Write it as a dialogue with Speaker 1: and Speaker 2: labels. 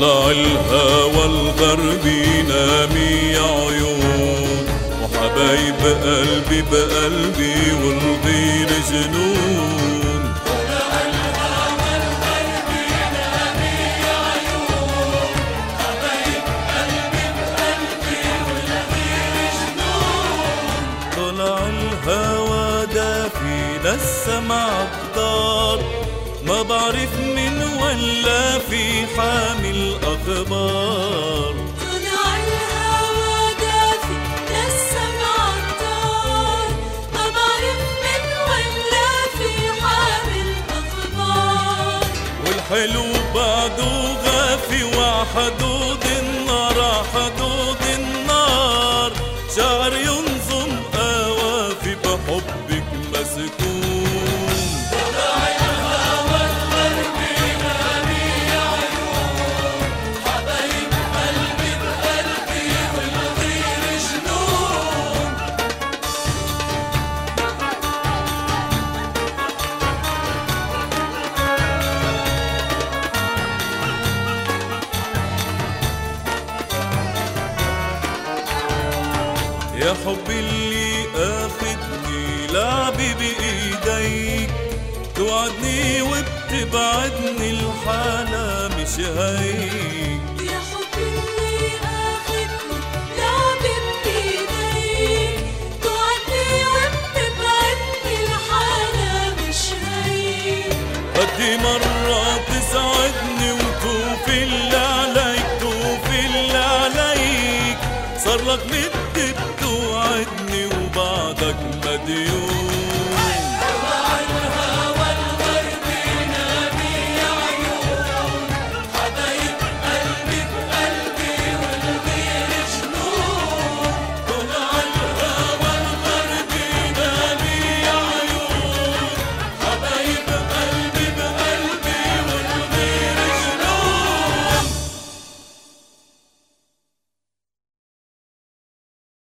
Speaker 1: طلع الهوى الغربي نامي عيون، وحبايب قلبي بقلبي والغير جنون.
Speaker 2: طلع الهوى الغربي نامي عيون، حبايب قلبي بقلبي والغير جنون.
Speaker 1: طلع الهوى دافي للسمع الدار، ما بعرف من ولا في حامل أخبار.
Speaker 2: طلع الهوى دافي للسمع الدار، ما بعرف من ولا في حامل أخبار.
Speaker 1: والحلو بعده غافي وحدود النار، حدود النار شعر ينظم قوافي بحبك مسكون. يا حبي اللي اخدني لعبي بايديك، توعدني وبتبعدني الحالة مش هيك.
Speaker 2: يا حبي اللي اخدني لعبي بايديك، توعدني وبتبعدني الحالة مش هيك.
Speaker 1: بدي مرة تسعدني وتوفي اللي عليك، توفي اللي عليك. صار لك مدة توعدني وبعدك مديون.